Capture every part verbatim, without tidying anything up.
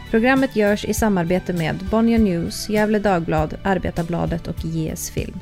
Programmet görs i samarbete med Bonnier News, Gävle Dagblad, Arbetarbladet och J S Film.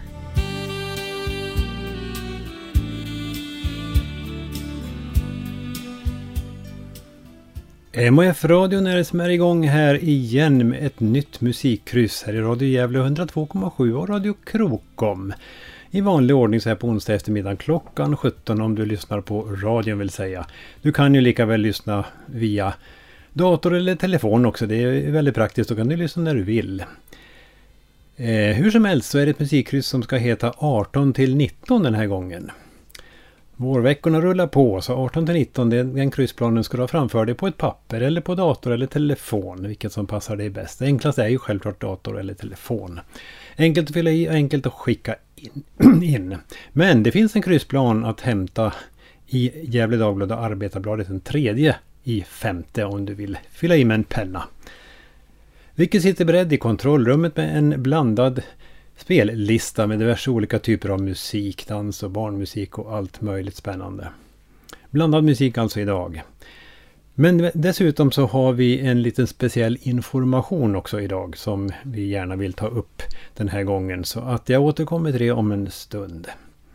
M H F-radion är det som är igång här igen med ett nytt musikkryss här i Radio Gävle hundratvå komma sju och Radio Krokom. I vanlig ordning så här på onsdag eftermiddag klockan sjutton om du lyssnar på radion vill säga. Du kan ju lika väl lyssna via dator eller telefon också, det är väldigt praktiskt, då kan du lyssna när du vill. Eh, hur som helst så är det ett musikkryss som ska heta arton till nitton den här gången. Vårveckorna rullar på, så arton till nitton, den kryssplanen ska du ha framför dig på ett papper eller på dator eller telefon, vilket som passar dig bäst. Det enklaste är ju självklart dator eller telefon. Enkelt att fylla i och enkelt att skicka in. in. Men det finns en kryssplan att hämta i Gävle Dagblad och Arbetarbladet den tredje i femte om du vill fylla i med en penna. Vilket sitter beredd i kontrollrummet med en blandad spellista med diverse olika typer av musik, dans och barnmusik och allt möjligt spännande. Blandad musik alltså idag. Men dessutom så har vi en liten speciell information också idag som vi gärna vill ta upp den här gången, så att jag återkommer till det om en stund.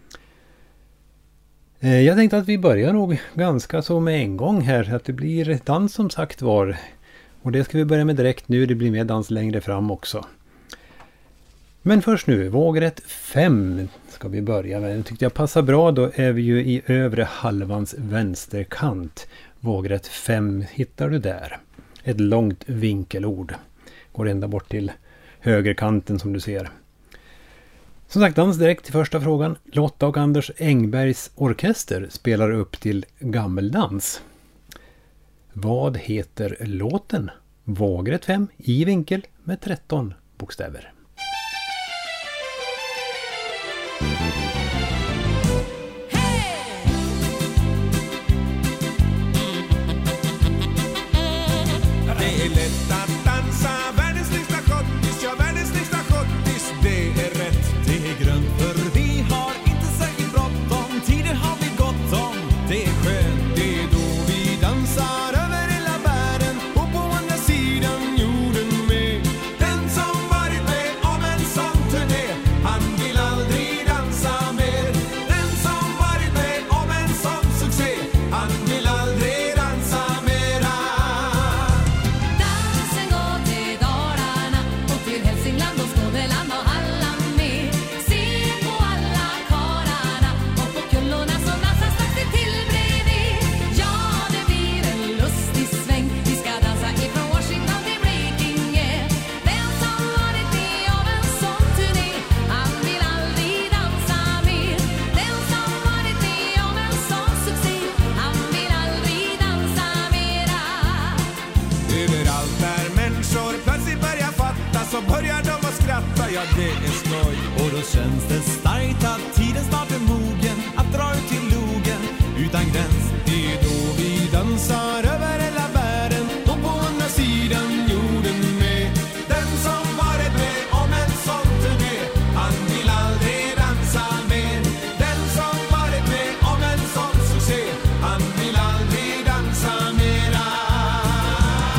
Jag tänkte att vi börjar nog ganska så med en gång här, att det blir dans som sagt var. Och det ska vi börja med direkt nu, det blir mer dans längre fram också. Men först nu, vågrätt fem ska vi börja med. Det tyckte jag passar bra, då är vi ju i övre halvans vänsterkant. Vågrätt fem hittar du där. Ett långt vinkelord. Går ända bort till högerkanten som du ser. Som sagt, dans direkt till första frågan. Lotta och Anders Engbergs orkester spelar upp till gammeldans. Vad heter låten? Vågrätt fem i vinkel med tretton bokstäver.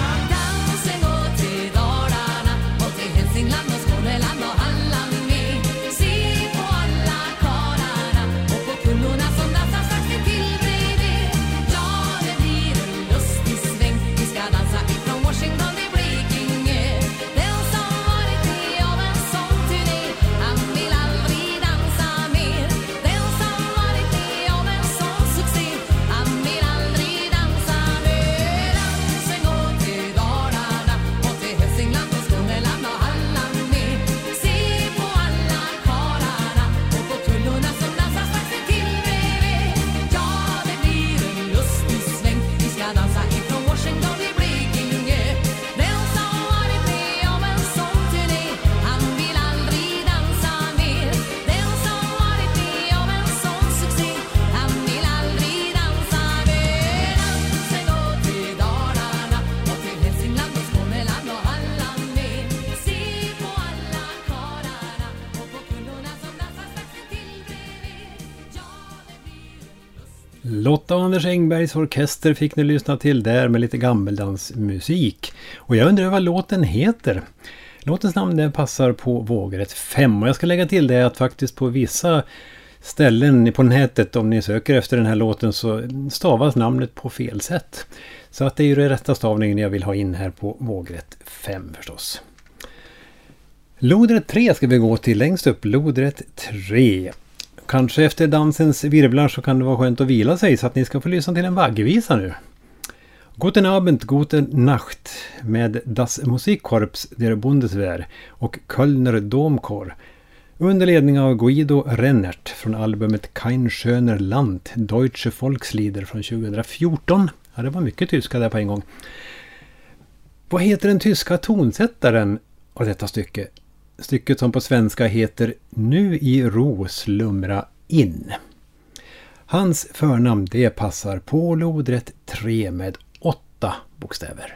Dansen går till Dalarna och till Hälsingland och Skåneland och Halland med. Lotta och Anders Engbergs orkester fick ni lyssna till där med lite gammeldansmusik. Och jag undrar vad låten heter. Låtens namn där passar på vågrätt fem. Och jag ska lägga till det att faktiskt på vissa ställen på nätet, om ni söker efter den här låten, så stavas namnet på fel sätt. Så att det är ju den rätta stavningen jag vill ha in här på vågrätt fem förstås. Lodrätt tre ska vi gå till längst upp. Lodrätt tre. Kanske efter dansens virvlar så kan det vara skönt att vila sig, så att ni ska få lyssna till en vaggvisa nu. Guten Abend, guten Nacht med Das Musikkorps der Bundeswehr och Kölner Domkor. Under ledning av Guido Rennert från albumet Kein schöner Land, Deutsche Volkslieder från tjugohundrafjorton. Ja, det var mycket tyska där på en gång. Vad heter den tyska tonsättaren av detta stycke? Stycket som på svenska heter Nu i ro slumra in. Hans förnamn det passar på lodrätt tre med åtta bokstäver.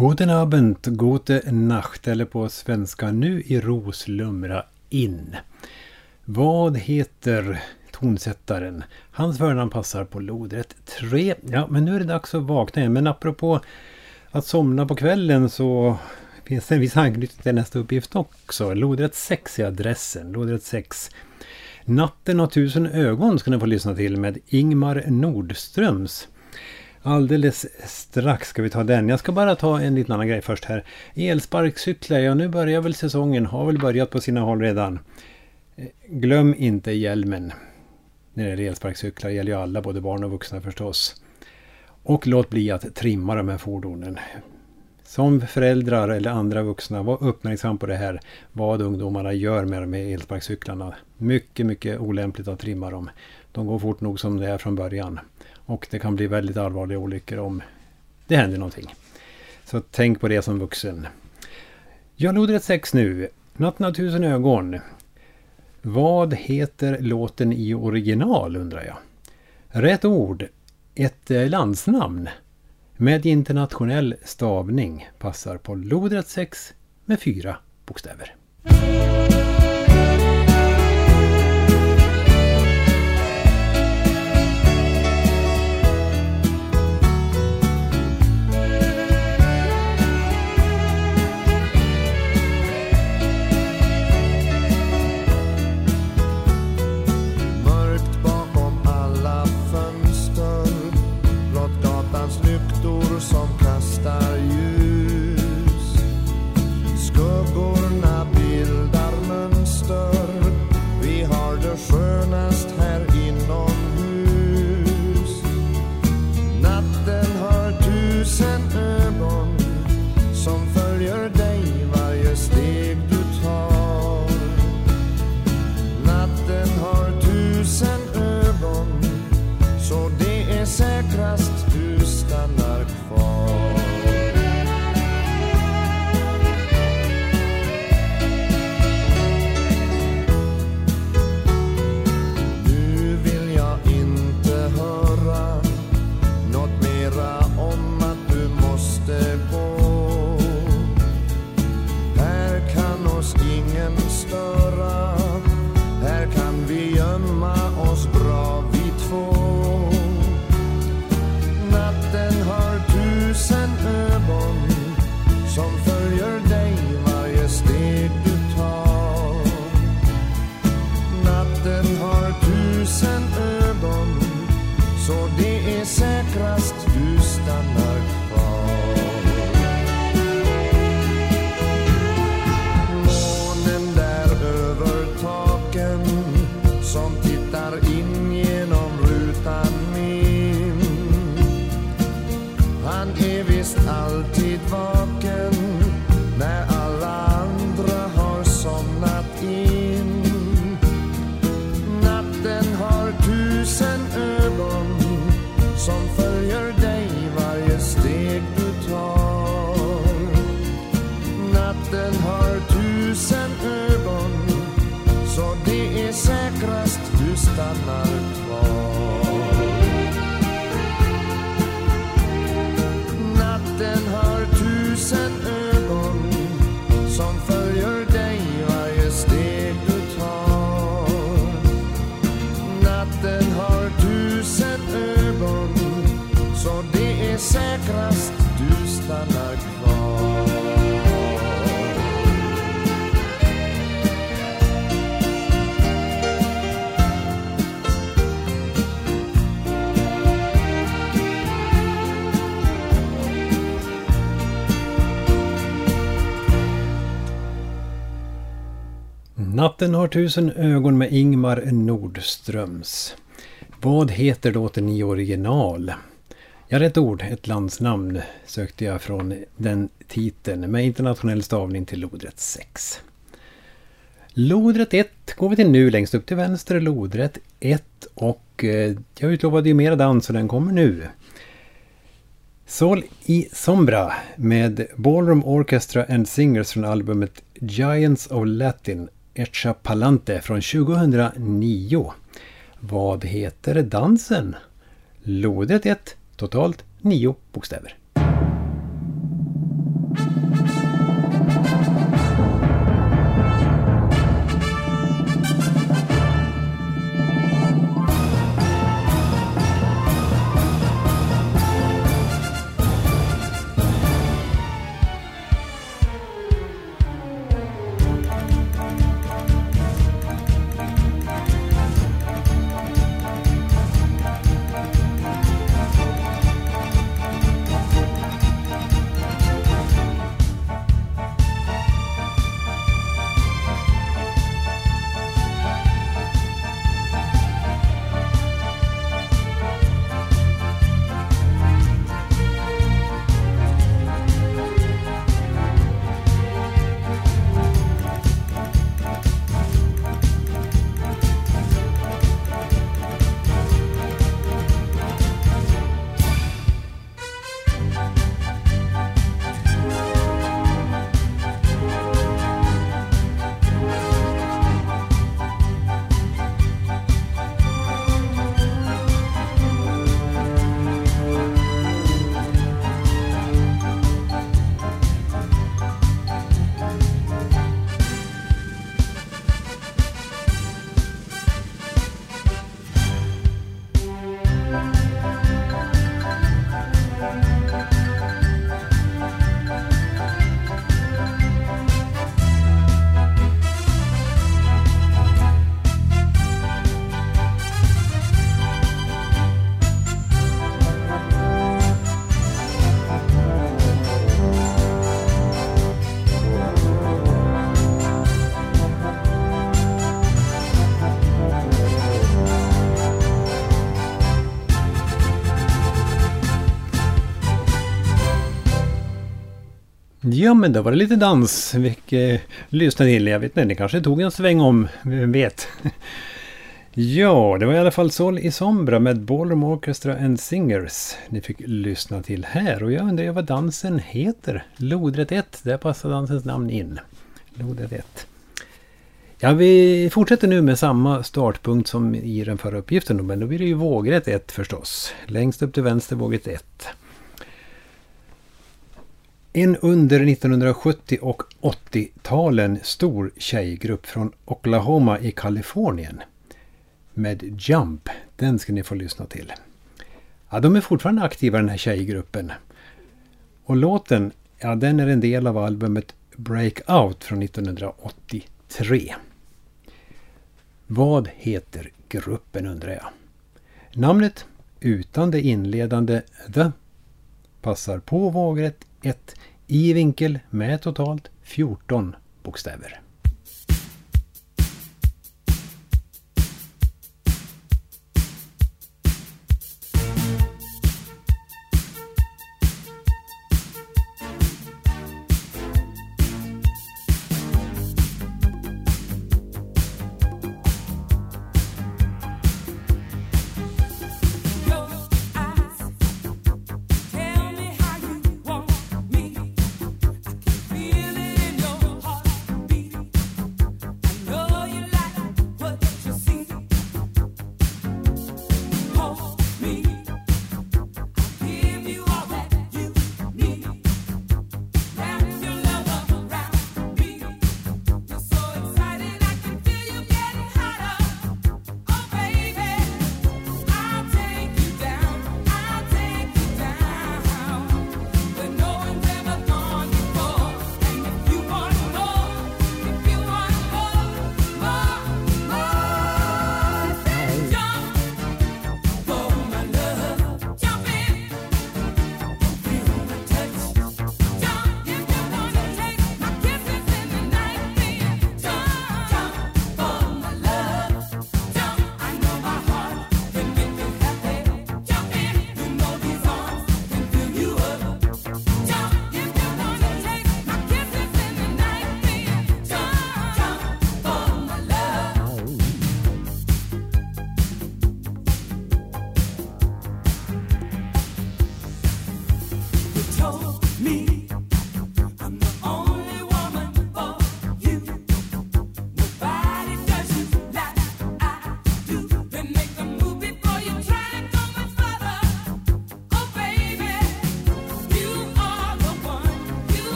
Guten Abend, gute Nacht eller på svenska nu i ro slumra in. Vad heter tonsättaren? Hans förnamn passar på lodrätt tre. Ja, men nu är det dags att vakna igen. Men apropå att somna på kvällen så finns det en viss anknytning till nästa uppgift också. Lodrätt sex är adressen. Lodrätt sex. Natten har tusen ögon ska ni få lyssna till med Ingmar Nordströms. Alldeles strax ska vi ta den. Jag ska bara ta en liten annan grej först här. Elsparkcyklar, ja nu börjar väl säsongen. Har väl börjat på sina håll redan. Glöm inte hjälmen. När det är elsparkcyklar gäller ju alla, både barn och vuxna förstås. Och låt bli att trimma de här fordonen. Som föräldrar eller andra vuxna, var uppmärksam på det här. Vad ungdomarna gör med de här elsparkcyklarna. Mycket, mycket olämpligt att trimma dem. De går fort nog som det är från början. Och det kan bli väldigt allvarliga olyckor om det händer någonting. Så tänk på det som vuxen. Jag lodrätt sex nu. Natten av tusen ögon. Vad heter låten i original undrar jag? Rätt ord. Ett landsnamn. Med internationell stavning passar på lodrätt sex med fyra bokstäver. Som kastar ljus. Skuggorna bildar mönster. Vi har det skönast här inomhus. Natten har tusen ögon som följer dig varje steg du tar. Natten har tusen ögon så det är säkrast du stannar kvar. Nu vill jag inte höra något mera om att du måste gå. Här kan oss ingen störa. Här kan vi gömma oss bra vi två. Natten har tusen ögon som följer dig varje steg du tar. Natten har tusen ögon så det är säkrast du stannar kvar. Månen där över taken som tittar in genom rutan min. Han är visst alltid vaken när alla andra har somnat in. Natten har tusen ögon som följer dig varje steg du tar. Natten har tusen ögon så det är säkrast du stannar kvar. Natten har tusen ögon som följer dig varje steg du tar. Natten har tusen ögon så det är säkrast du stannar kvar. Natten har tusen ögon med Ingmar Nordströms. Vad heter låten i original? Ja, rätt ord, ett landsnamn sökte jag från den titeln med internationell stavning till lodrätt sex. Lodrätt ett går vi till nu, längst upp till vänster lodrätt ett och eh, jag utlovade ju mera dans och den kommer nu. Sol i Sombra med Ballroom Orchestra and Singers från albumet Giants of Latin Echa Palante från tjugohundranio. Vad heter dansen? Lodrätt ett, totalt nio bokstäver. Ja, men då var det lite dans. Vilket lyssnade till. Jag vet inte, det kanske tog en sväng om. Vem vet. Ja, det var i alla fall Sol i Sombra med Ballroom Orchestra and Singers. Ni fick lyssna till här. Och jag undrar vad dansen heter. Lodrätt ett. Där passar dansens namn in. Lodrätt ett. Ja, vi fortsätter nu med samma startpunkt som i den förra uppgiften. Men då blir det ju vågrätt ett förstås. Längst upp till vänster vågrätt ett. En under nittonhundrasjuttio- och åttio-talen stor tjejgrupp från Oklahoma i Kalifornien. Med Jump, den ska ni få lyssna till. Ja, de är fortfarande aktiva den här tjejgruppen. Och låten, ja, den är en del av albumet Breakout från nittonhundraåttiotre. Vad heter gruppen undrar jag? Namnet utan det inledande The passar på vågrätt ett i vinkel med totalt fjorton bokstäver. Feel it in your heart beat.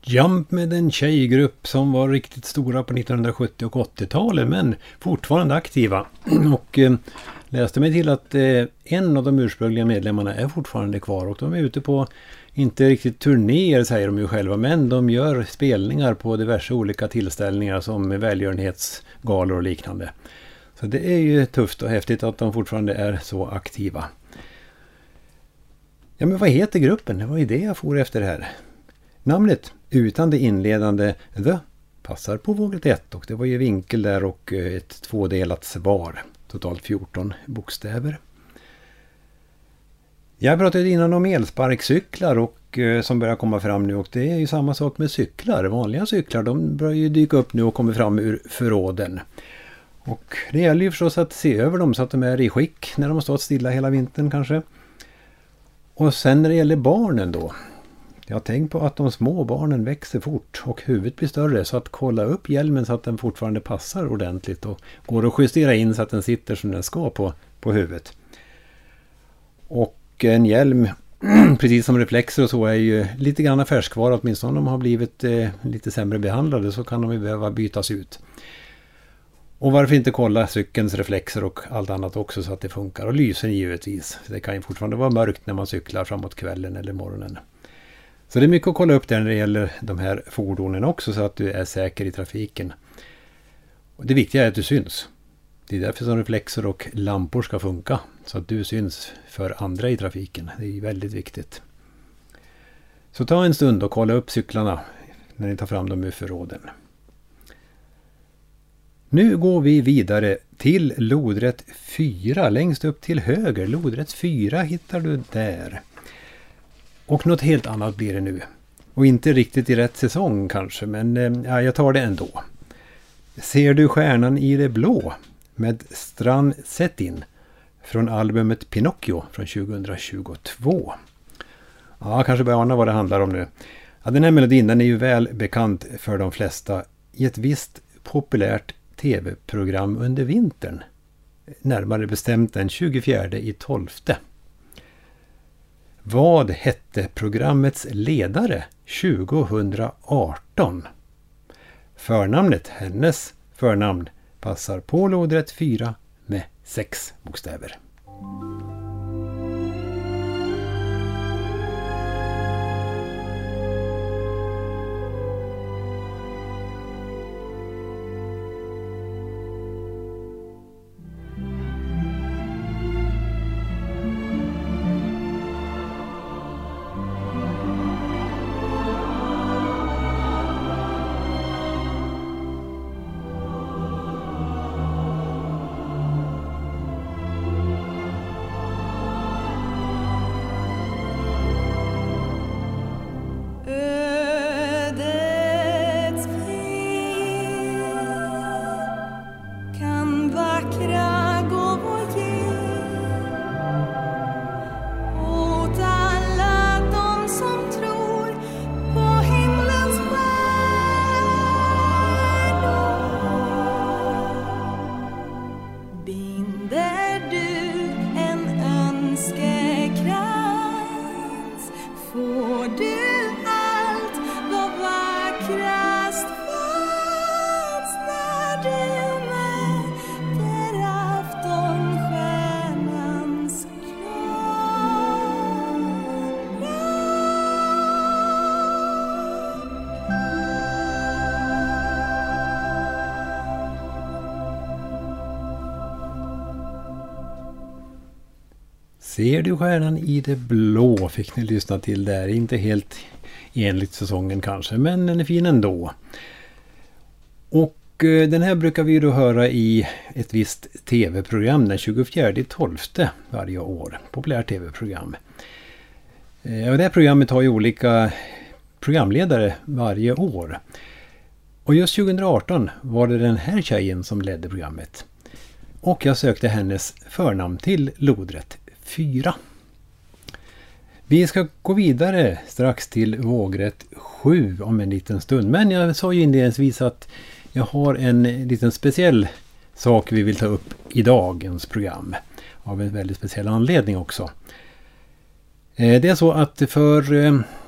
Jump med en tjejgrupp som var riktigt stora på nittonhundrasjuttio- och åttiotalet men fortfarande aktiva. Och eh, läste mig till att eh, en av de ursprungliga medlemmarna är fortfarande kvar och de är ute på, inte riktigt turnéer säger de ju själva, men de gör spelningar på diverse olika tillställningar som välgörenhetsgalor och liknande. Så det är ju tufft och häftigt att de fortfarande är så aktiva. Ja, men vad heter gruppen? Det var ju det jag får efter det här. Namnet utan det inledande The passar på vågrätt ett och det var ju vinkel där och ett tvådelat svar. Totalt fjorton bokstäver. Jag pratade innan om elsparkcyklar och, eh, som börjar komma fram nu och det är ju samma sak med cyklar. Vanliga cyklar de börjar ju dyka upp nu och kommer fram ur förråden. Och det gäller ju förstås att se över dem så att de är i skick när de har stått stilla hela vintern kanske. Och sen när det gäller barnen då. Jag tänker på att de små barnen växer fort och huvudet blir större så att kolla upp hjälmen så att den fortfarande passar ordentligt och går att justera in så att den sitter som den ska på, på huvudet. Och en hjälm, precis som reflexer och så, är ju lite grann färskvara, åtminstone om de har blivit eh, lite sämre behandlade så kan de ju behöva bytas ut. Och varför inte kolla cykelns reflexer och allt annat också så att det funkar. Och lysen givetvis. Det kan ju fortfarande vara mörkt när man cyklar framåt kvällen eller morgonen. Så det är mycket att kolla upp där när det gäller de här fordonen också så att du är säker i trafiken. Och det viktiga är att du syns. Det är därför som reflexer och lampor ska funka. Så att du syns för andra i trafiken. Det är väldigt viktigt. Så ta en stund och kolla upp cyklarna när ni tar fram dem ur förråden. Nu går vi vidare till lodrätt fyra. Längst upp till höger. Lodrätt fyra hittar du där. Och något helt annat blir det nu. Och inte riktigt i rätt säsong kanske. Men ja, jag tar det ändå. Ser du stjärnan i det blå? Med Strand Settin. Från albumet Pinocchio från tjugohundratjugotvå. Ja, kanske börjar ana vad det handlar om nu. Ja, den här melodin den är ju väl bekant för de flesta i ett visst populärt tv-program under vintern. Närmare bestämt den tjugofjärde i tolfte. Vad hette programmets ledare tjugohundraarton? Förnamnet, hennes förnamn, passar på lodrätt fyra med sex bokstäver. Ser du stjärnan i det blå fick ni lyssna till där. Inte helt enligt säsongen kanske, men den är fin ändå. Och eh, den här brukar vi då höra i ett visst tv-program den tjugofjärde i tolfte varje år. Populärt tv-program. Eh, och det här programmet har ju olika programledare varje år. Och just tjugohundraarton var det den här tjejen som ledde programmet. Och jag sökte hennes förnamn till lodrätt fyra. Vi ska gå vidare strax till vågrätt sju om en liten stund. Men jag sa ju inledningsvis att jag har en liten speciell sak vi vill ta upp i dagens program. Av en väldigt speciell anledning också. Det är så att för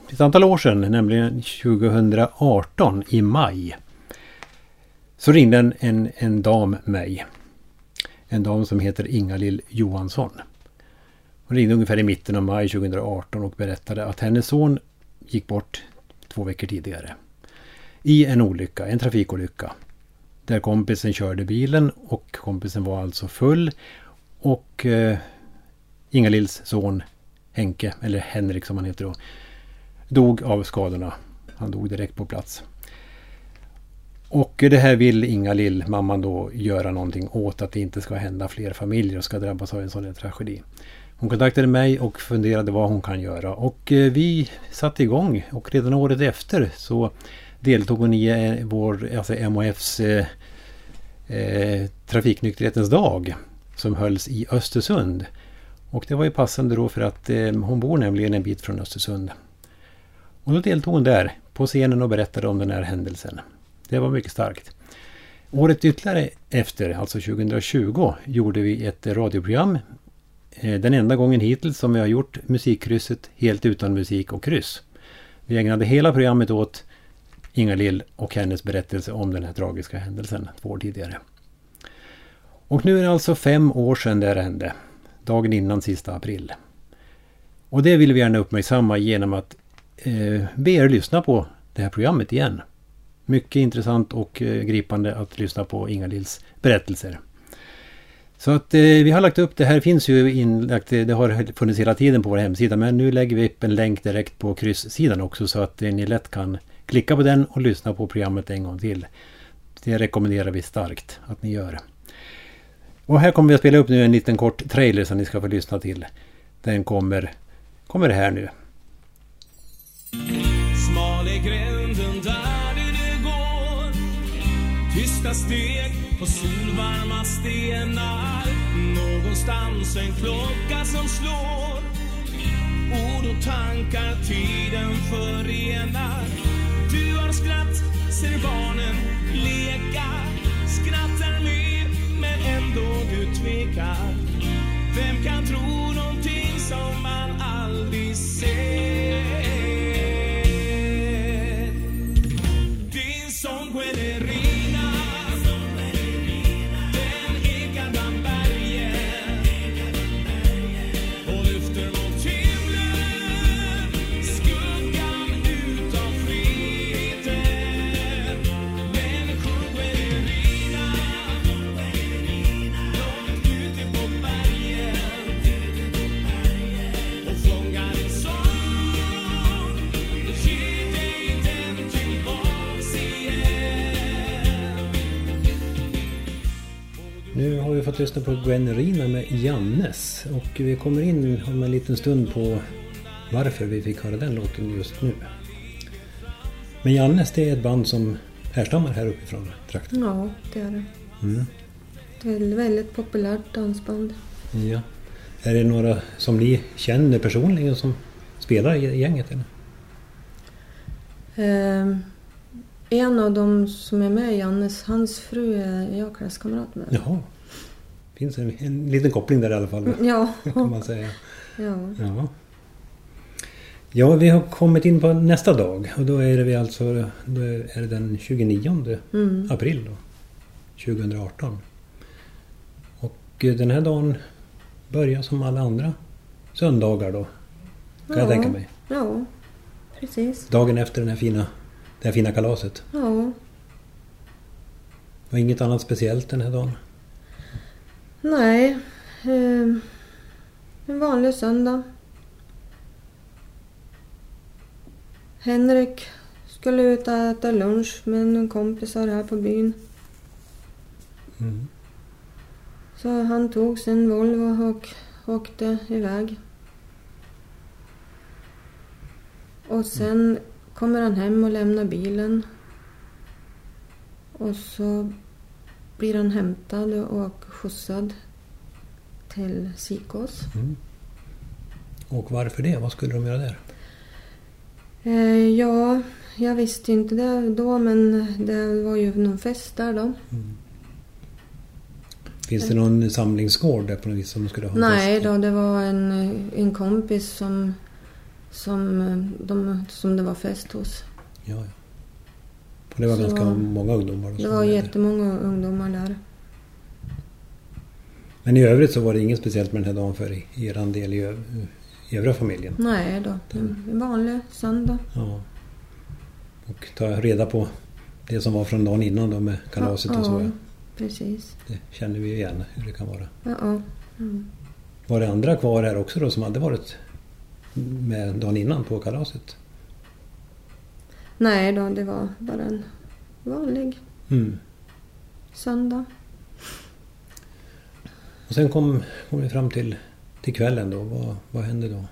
ett antal år sedan, nämligen tjugohundraarton i maj, så ringde en, en, en dam mig. En dam som heter Inga-Lill Johansson. Hon ringde ungefär i mitten av maj tjugohundraarton och berättade att hennes son gick bort två veckor tidigare. I en olycka, en trafikolycka. Där kompisen körde bilen och kompisen var alltså full. Och eh, Inga-Lills son Henke, eller Henrik som han heter då, dog av skadorna. Han dog direkt på plats. Och det här vill Inga-Lill, mamman då, göra någonting åt, att det inte ska hända fler familjer och ska drabbas av en sån här tragedi. Hon kontaktade mig och funderade vad hon kan göra. Och eh, vi satte igång, och redan året efter så deltog hon i eh, vår, alltså M H F:s eh, eh, trafiknykterhetens dag som hölls i Östersund. Och det var ju passande då för att eh, hon bor nämligen en bit från Östersund. Och då deltog hon där på scenen och berättade om den här händelsen. Det var mycket starkt. Året ytterligare efter, alltså tjugohundratjugo, gjorde vi ett radioprogram. Eh, den enda gången hittills som vi har gjort musikkrysset helt utan musik och kryss. Vi ägnade hela programmet åt Inga-Lill och hennes berättelse om den här tragiska händelsen två år tidigare. Och nu är det alltså fem år sedan det hände. Dagen innan sista april. Och det vill vi gärna uppmärksamma genom att eh, be er lyssna på det här programmet igen. Mycket intressant och eh, gripande att lyssna på Inga-Lills berättelser. Så att eh, vi har lagt upp, det här finns ju inlagt, det har funnits hela tiden på vår hemsida, men nu lägger vi upp en länk direkt på krysssidan också så att eh, ni lätt kan klicka på den och lyssna på programmet en gång till. Det rekommenderar vi starkt att ni gör. Och här kommer vi att spela upp nu en liten kort trailer som ni ska få lyssna till. Den kommer, kommer här nu. Smal är gränden där det går, tysta steg på solvarma stenar. Någonstans en klocka som slår, ord och tankar tiden förenar. Du har skratt, ser barnen leka, skrattar med men ändå du tvekar. Vem kan tro någonting som man aldrig ser? Din sång Guerrerina, den ekar bland bergen och lyfter mot himlen, skuggan utav friheten. Människor Guerrerina, långt ute på bergen, och fångar en sång, ge dig den tillbaks igen. Nu har vi fått lyssna på Guerrerina med Jannes. Och vi kommer in om en liten stund på varför vi fick höra den låten just nu. Men Jannes, det är ett band som härstammar här uppifrån trakten. Ja, det är det. Mm. Det är ett väldigt populärt dansband. Ja. Är det några som ni känner personligen som spelar i gänget? Eller? Eh, en av dem som är med, Jannes, hans fru är jag klasskamrat med. Jaha. Finns en, en liten koppling där i alla fall. Ja. Kan man säga. Ja. Ja. Ja, vi har kommit in på nästa dag. Och då är det vi alltså då är det den tjugonionde Mm. april då, tjugohundraarton. Och eh, den här dagen börjar som alla andra söndagar då. Kan jag Ja. tänka mig. Ja, precis. Dagen efter den här fina, det här fina kalaset. Ja. Och inget annat speciellt den här dagen. Nej. Eh, en vanlig söndag. Henrik skulle ut och äta lunch med någon kompisar här på byn. Mm. Så han tog sin Volvo och åkte iväg. Och sen kommer han hem och lämnar bilen. Och så blir han hämtad och skjutsad till Sikås. Mm. Och varför det? Vad skulle de göra där? Eh, ja, jag visste inte det då, men det var ju någon fest där då. Mm. Finns det någon samlingsgård där på något vis som de skulle ha? Nej fest? då, det var en, en kompis som som, eh, de, som det var fest hos. Ja, ja. Och det var Så, ganska många ungdomar. Det var jättemånga ungdomar där. Men i övrigt så var det inget speciellt med den här dagen för er del i, ö- i övriga familjen? Nej då, en en vanlig söndag. Ja. Och ta reda på det som var från dagen innan då med kalaset och så. Ja, precis. Det känner vi igen hur det kan vara. Ja, ja. Mm. Var det andra kvar här också då som hade varit med dagen innan på kalaset? Nej då, det var bara en vanlig Mm. söndag. Och sen kom, kom vi fram till, till kvällen då. Vad, vad hände då?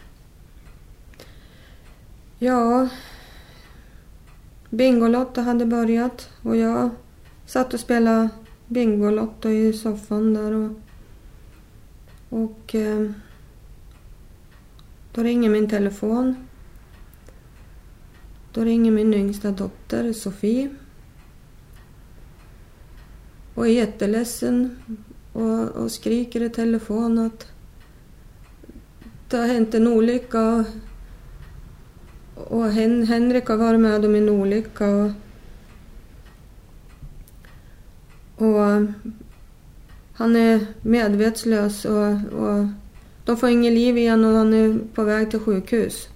Ja, Bingolotto hade börjat och jag satt och spelade Bingolotto i soffan där och, och eh, då ringer min telefon. Då ringer min yngsta dotter Sofie och är jätteledsen och, och skriker i telefon att det har hänt en olycka. Och Hen- Henrik har varit med om en olycka. Och, och han är medvetslös och, och de får ingen liv igen och han är på väg till sjukhus.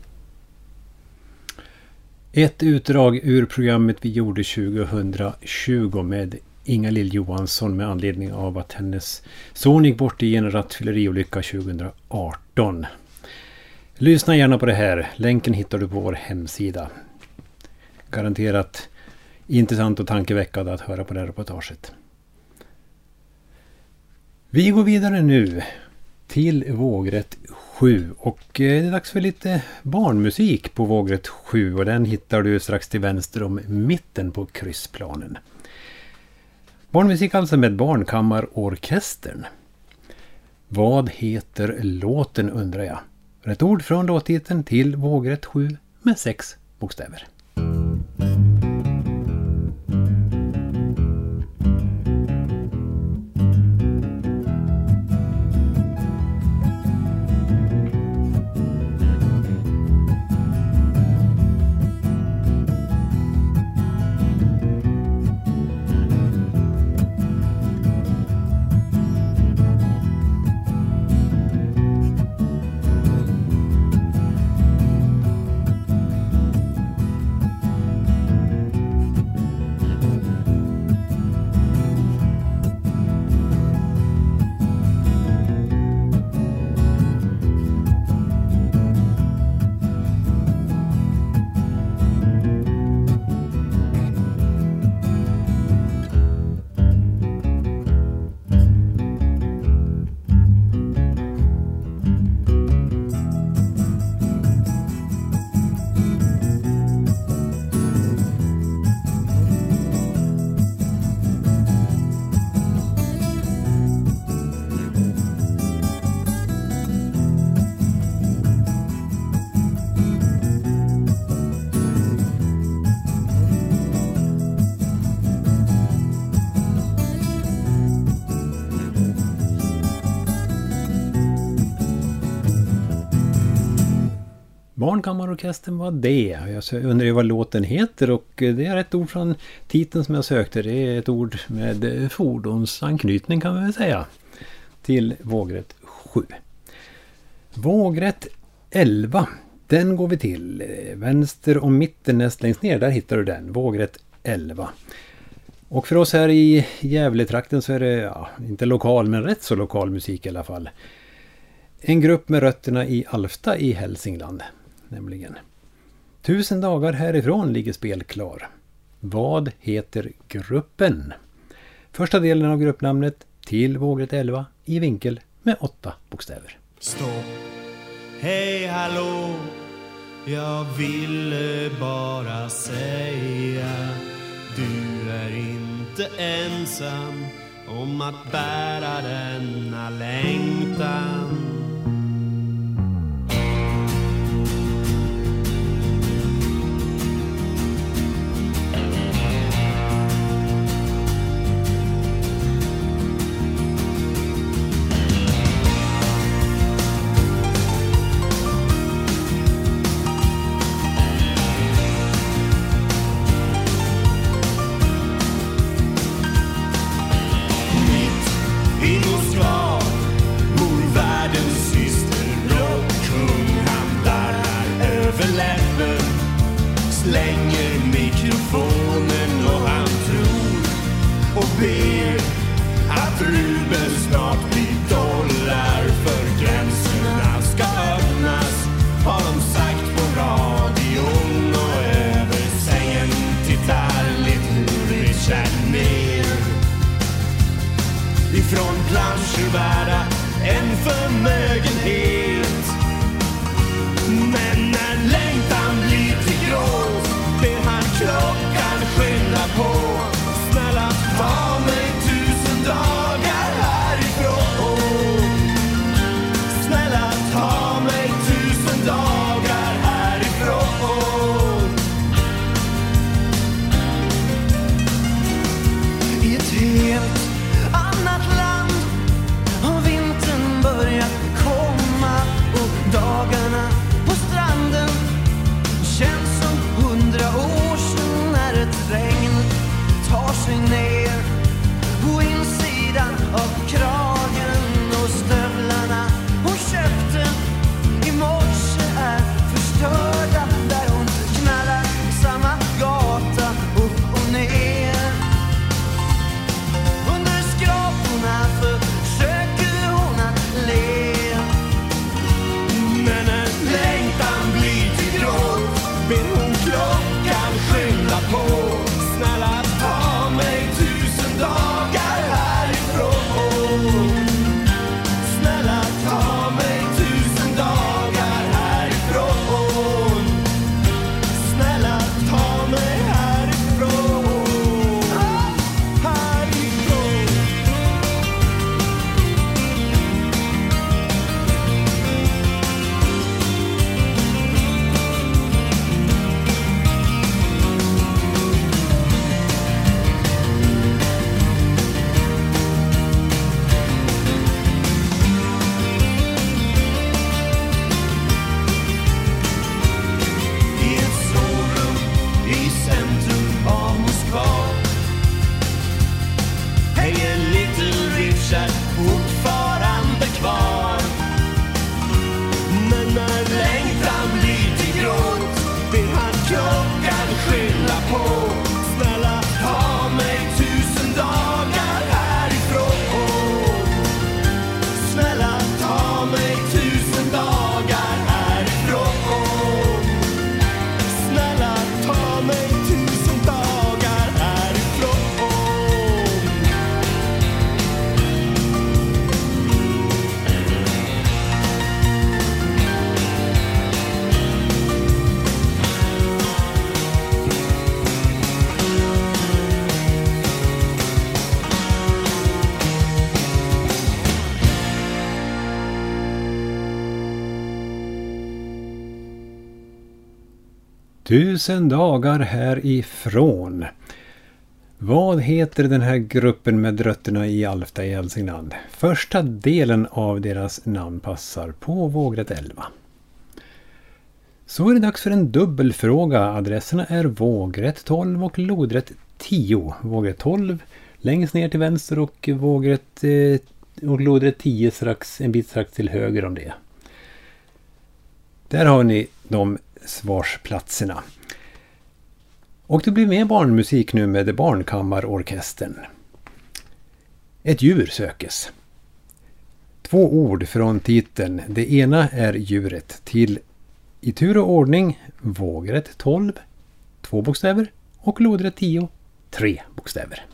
Ett utdrag ur programmet vi gjorde tjugohundratjugo med Inga Lill Johansson med anledning av att hennes son gick bort i en rattfylleriolycka tjugohundraarton. Lyssna gärna på det här. Länken hittar du på vår hemsida. Garanterat intressant och tankeväckande att höra på det här reportaget. Vi går vidare nu till vågrätt sju och det är dags för lite barnmusik på vågrätt sju och den hittar du strax till vänster om mitten på kryssplanen. Barnmusik alltså med Barnkammarorkestern. Vad heter låten undrar jag? Ett ord från låttiteln till vågrätt sju med sex bokstäver. Barnkammarorkestern var det. Jag undrar ju vad låten heter och det är ett ord från titeln som jag sökte. Det är ett ord med fordonsanknytning kan man väl säga. Till vågrätt sju. Vågrätt elva. Den går vi till. Vänster och mitten näst längst ner. Där hittar du den. Vågrätt elva. Och för oss här i Gävletrakten så är det ja, inte lokal men rätt så lokal musik i alla fall. En grupp med rötterna i Alfta i Hälsingland. Nämligen. Tusen dagar härifrån ligger spelklar. Vad heter gruppen? Första delen av gruppnamnet till vågrätt elva i vinkel med åtta bokstäver. Stopp, hej hallå, jag ville bara säga du är inte ensam om att bära denna längtan. slänger mikrofonen och han tror och ber att rubel snart blir dollar, för gränserna ska öppnas, har de sagt på radion, och över sängen tittar lite Richard ner. Ifrån planscher värda en förmögenhet. Men när längtan blir till gråt ber han klockan skynda på. Snälla ta mig tusen dagar härifrån. Snälla ta mig tusen dagar härifrån. I ett helt annat land har vintern börjat komma, och dagarna på stranden känns som hundra år sedan, när ett regn tar sig ner på insidan av kragen, och stövlarna hon köpte i morse är förstörda, där hon knallar samma gata upp och ner. Under skraporna försöker hon att le, men när längtan blir till gråt ber hon klockan skynda på. Snälla ta mig tusen dagar härifrån. Snälla ta mig tusen dagar härifrån. Snälla ta mig härifrån. Härifrån. I ett sovrum i centrum av Moskva hänger Little Richard fortfarande kvar. Men när längtan blir till gråt ber han klockan skynda på. Snälla ta mig tusen dagar härifrån. Snälla ta mig tusen dagar härifrån. Snälla ta mig tusen dagar härifrån. Tusen dagar härifrån. Vad heter den här gruppen med rötterna i Alfta i Hälsingland? Första delen av deras namn passar på vågrätt elva. Så är det dags för en dubbelfråga. Adresserna är vågrätt tolv och lodrätt tio. Vågrätt tolv längst ner till vänster och vågrätt eh, och lodrätt tio strax, en bit strax till höger om det. Där har ni de svarsplatserna. Och det blir mer barnmusik nu med Barnkammarorkestern. Ett djur sökes. Två ord från titeln. Det ena är djuret till i tur och ordning vågrätt tolv, två bokstäver, och lodrätt tio, tre bokstäver.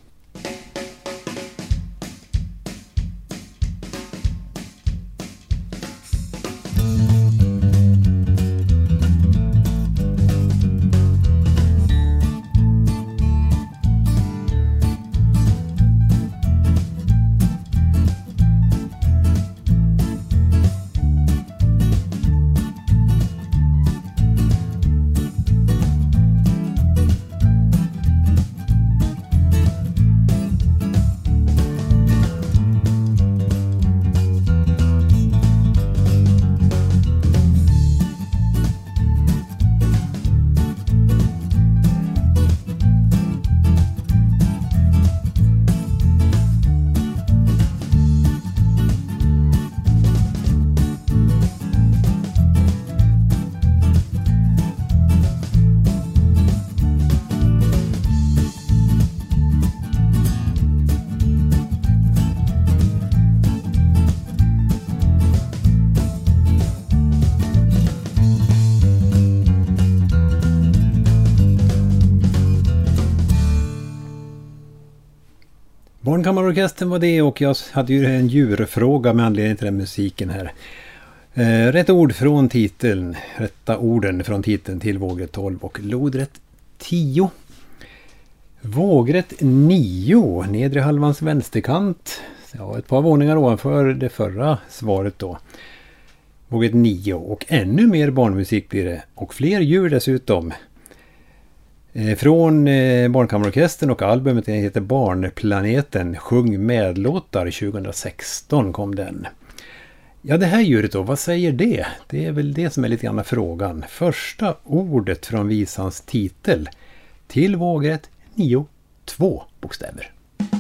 Barnkammarorkestern var det, och jag hade ju en djurfråga med anledning till den musiken här. Eh, rätt ord från titeln, rätta orden från titeln till vågrätt tolv och lodrätt tio. Vågrätt nio, nedre halvans vänsterkant. Ja, ett par våningar ovanför det förra svaret då. Vågrätt nio, och ännu mer barnmusik blir det. Och fler djur dessutom. Eh, från eh, Barnkammarorkestern, och albumet heter Barnplaneten. Sjung medlåtar tjugohundrasexton kom den. Ja, det här djuret då, vad säger det? Det är väl det som är lite grann frågan. Första ordet från visans titel till vågrätt nio, två bokstäver.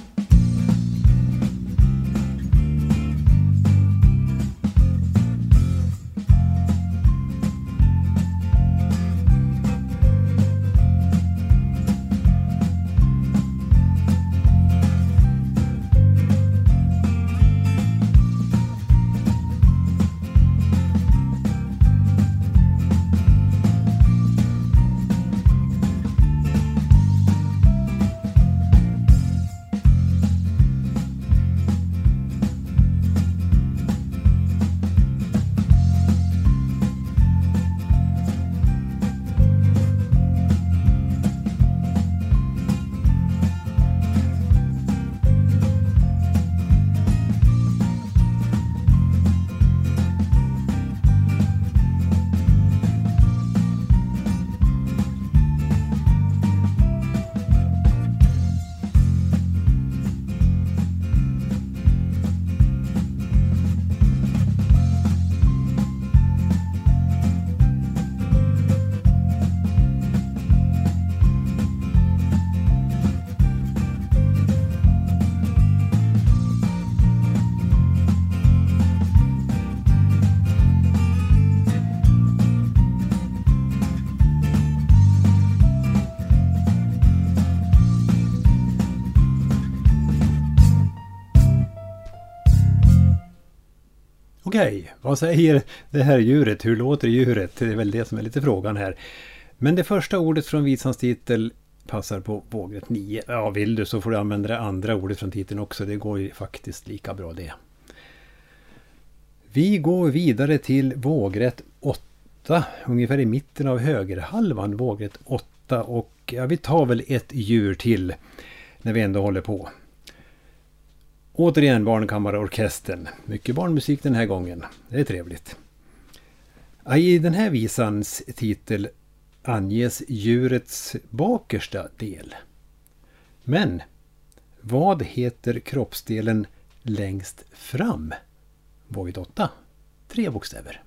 Okej, vad säger det här djuret? Hur låter djuret? Det är väl det som är lite frågan här. Men det första ordet från visans titel passar på vågrätt nio. Ja, vill du så får du använda det andra ordet från titeln också. Det går ju faktiskt lika bra det. Vi går vidare till vågrätt åtta. Ungefär i mitten av högerhalvan, vågrätt åtta. Och ja, vi tar väl ett djur till när vi ändå håller på. Återigen Barnkammarorkestern. Mycket barnmusik den här gången. Det är trevligt. I den här visans titel anges djurets bakersta del. Men vad heter kroppsdelen längst fram? Vågrätt åtta. Tre bokstäver.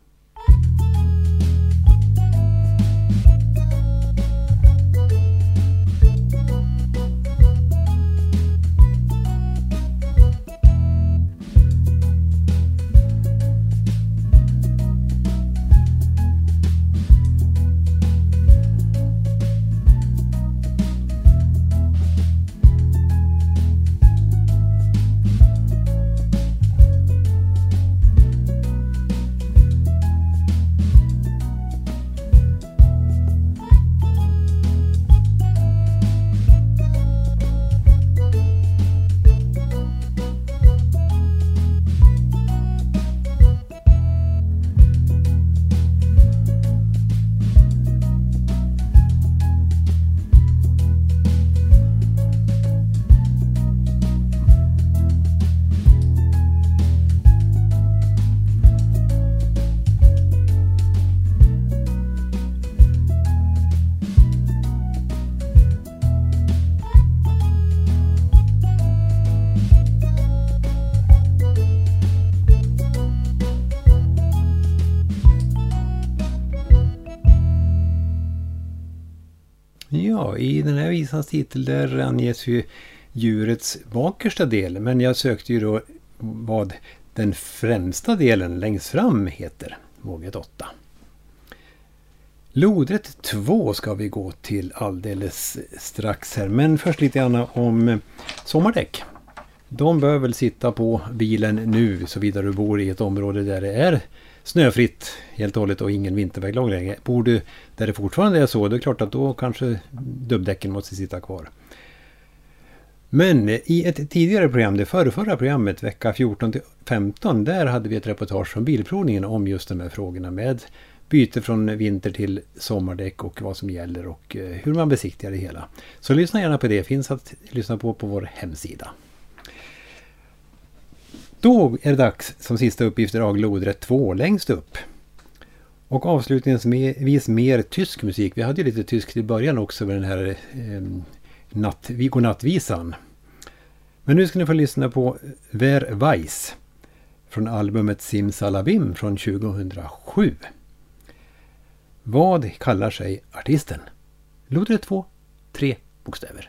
Ja, i den här visans titel där anges ju djurets bakersta del. Men jag sökte ju då vad den främsta delen längst fram heter. Vågrätt åtta. Lodrätt två ska vi gå till alldeles strax här. Men först lite grann om sommardäck. De bör väl sitta på bilen nu, såvida du bor i ett område där det är snöfritt helt och hållet och ingen vinterväglag längre. Bor du där det fortfarande är så, det är klart att då kanske dubbdäcken måste sitta kvar. Men i ett tidigare program, det förra programmet, vecka fjorton till femton, där hade vi ett reportage från Bilprovningen om just de här frågorna med byte från vinter till sommardäck och vad som gäller och hur man besiktigar det hela. Så lyssna gärna på det, finns att lyssna på på vår hemsida. Då är det dags som sista uppgift i lodrätt två längst upp. Och avslutningsvis mer tysk musik. Vi hade ju lite tyskt i början också med den här eh, natt, godnattvisan. Men nu ska ni få lyssna på Wer weiß från albumet Simsalabim från tjugohundrasju. Vad kallar sig artisten? Lodrätt två, tre bokstäver.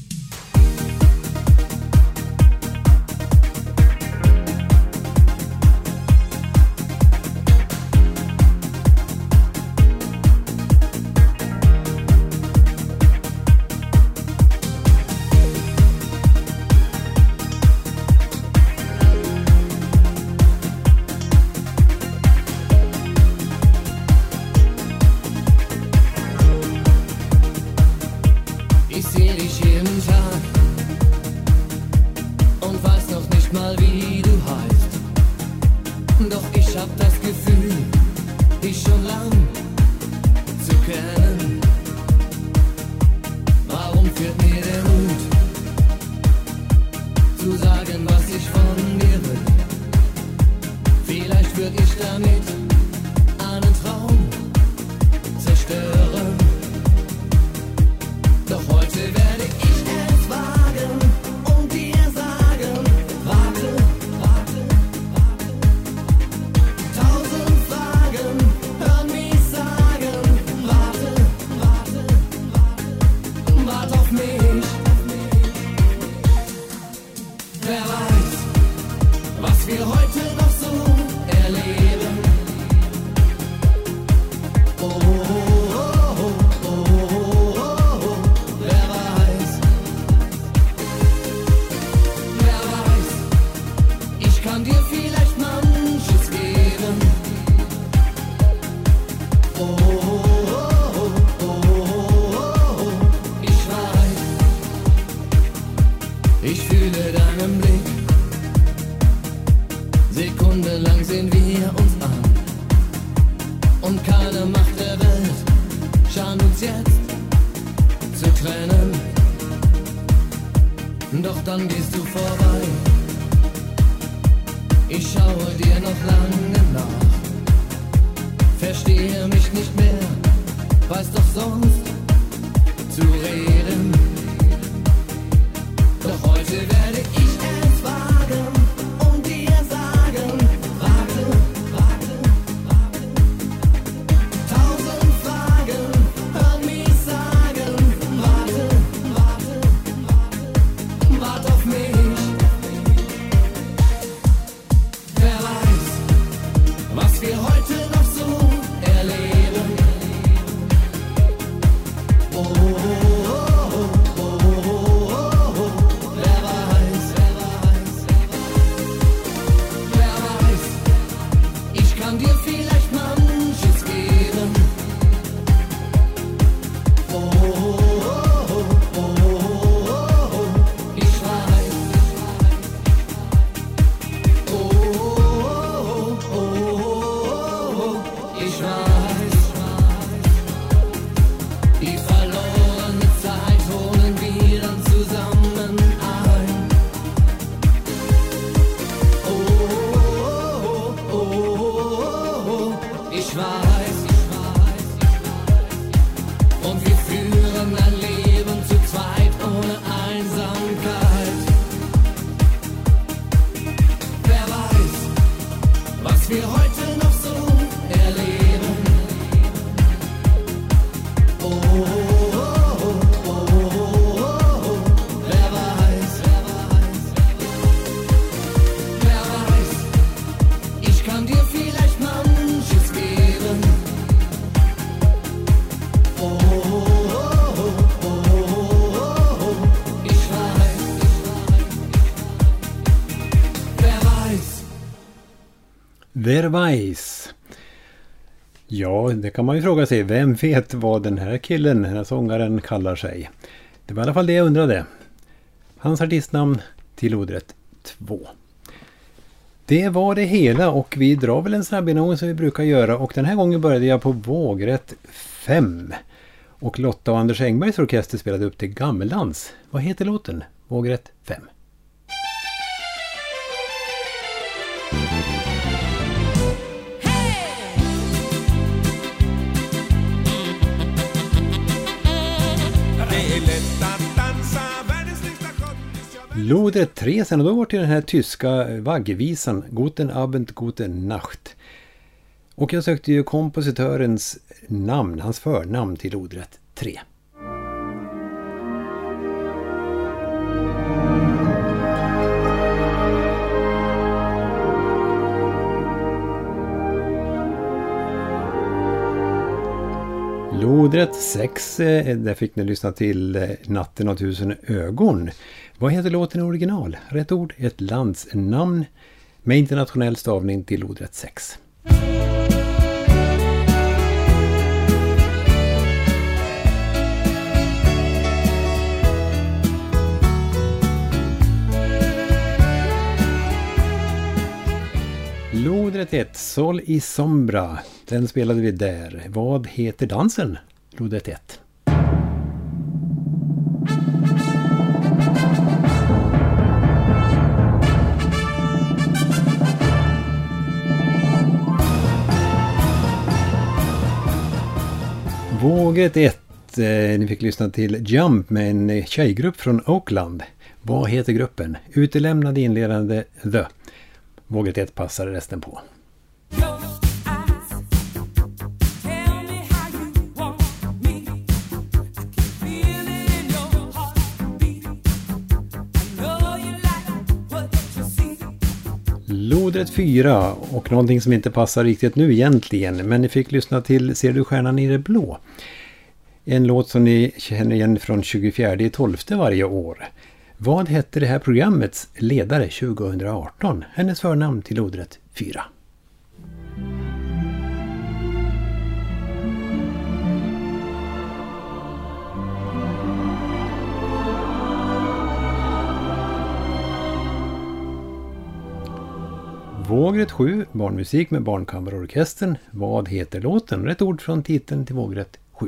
Wer weiß. Ja, det kan man ju fråga sig. Vem vet vad den här killen, den här sångaren kallar sig? Det var i alla fall det jag undrade. Hans artistnamn till lodrätt två. Det var det hela och vi drar väl en snabbgenomgång som vi brukar göra och den här gången började jag på vågrätt fem. Och Lotta och Anders Engbergs orkester spelade upp till Gammeldans. Vad heter låten? Vågrätt fem. Lodrätt tre sen och då var till den här tyska vaggvisan Guten Abend, Guten Nacht. Och jag sökte ju kompositörens namn, hans förnamn till lodrätt tre. Lodrätt sex, där fick ni lyssna till Natten av tusen ögon. Vad heter låten i original? Rätt ord, ett lands namn med internationell stavning till lodrätt sex. Lodrätt ett, Sol i Sombra. Den spelade vi där. Vad heter dansen? Lodrätt ett. Vågrätt ett. Eh, ni fick lyssna till Jump med en tjejgrupp från Oakland. Vad heter gruppen? Utelämnade inledande The. Vågrätt ett passar resten på. Lodrätt fyra och någonting som inte passar riktigt nu egentligen, men ni fick lyssna till Ser du stjärnan i det blå? En låt som ni känner igen från tjugofjärde tolfte varje år. Vad hette det här programmets ledare tjugohundraarton? Hennes förnamn till lodrätt fyra. Vågrätt sju, barnmusik med Barnkammarorkestern. Vad heter låten? Rätt ord från titeln till vågrätt sju.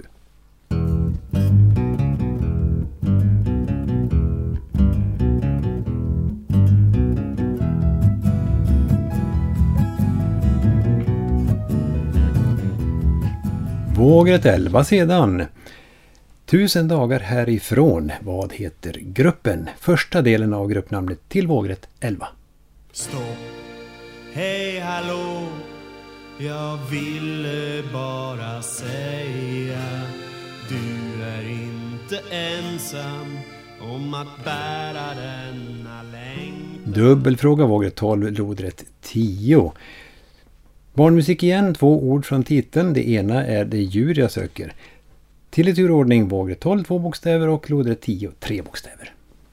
Vågrätt elva sedan. Tusen dagar härifrån. Vad heter gruppen? Första delen av gruppnamnet till vågrätt elva. Stopp. Hej hallå, jag ville bara säga du är inte ensam om att bära denna längd. Dubbelfråga vågrätt tolv, lodrätt tio. Barnmusik igen, två ord från titeln. Det ena är det djur jag söker. Till i turordning vågrätt tolv, två bokstäver och lodrätt tio, tre bokstäver.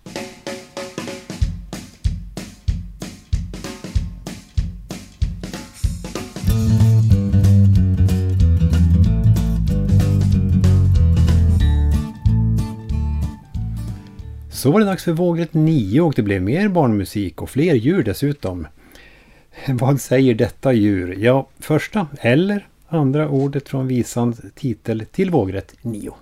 Så var det dags för vågrätt nio och det blev mer barnmusik och fler djur dessutom. Vad säger detta djur? Ja, första eller andra ordet från visans titel till vågrätt nio.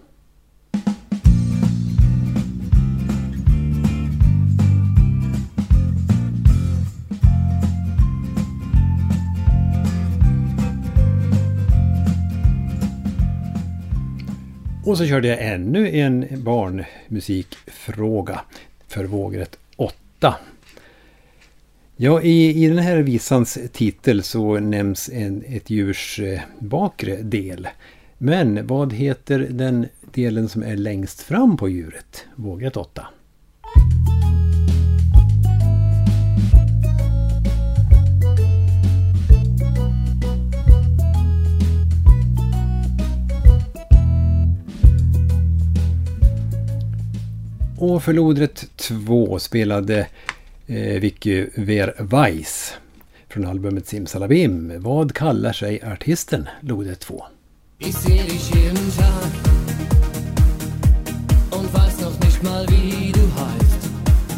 Och så körde jag ännu en barnmusikfråga för vågrätt åtta. Ja, i, i den här visans titel så nämns en, ett djurs bakre del. Men vad heter den delen som är längst fram på djuret? Vågrätt åtta. Och för lodrätt två spelade eh, Vicky Verweis från albumet Simsalabim. Vad kallar sig artisten lodrätt två? Ich seh dich jeden Tag und weiß noch nicht mal wie du heißt.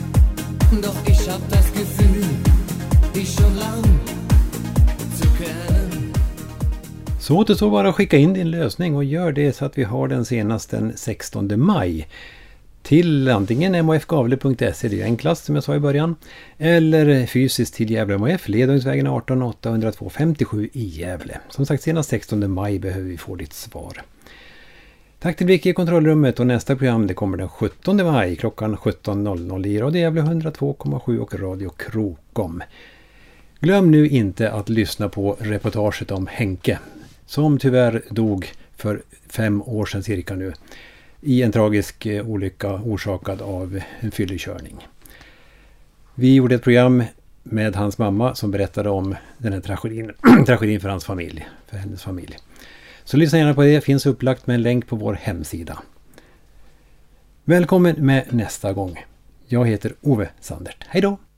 Så återstår bara att skicka in din lösning och gör det så att vi har den senast den sextonde maj. Till antingen m o f gavle punkt se, det är enklast som jag sa i början, eller fysiskt till Gävle M O F, Ledungsvägen arton åttahundratvå femtiosju i Gävle. Som sagt, senast sextonde maj behöver vi få ditt svar. Tack till Vicky i kontrollrummet, och nästa program det kommer den sjuttonde maj klockan sjutton noll noll i Radio Gävle hundratvå komma sju och Radio Krokom. Glöm nu inte att lyssna på reportaget om Henke, som tyvärr dog för fem år sedan cirka nu, i en tragisk olycka orsakad av en fyllekörning. Vi gjorde ett program med hans mamma som berättade om den här tragedin, tragedin för hans familj, för hennes familj. Så lyssna gärna på det, finns upplagt med en länk på vår hemsida. Välkommen med nästa gång. Jag heter Ove Sandert. Hej då!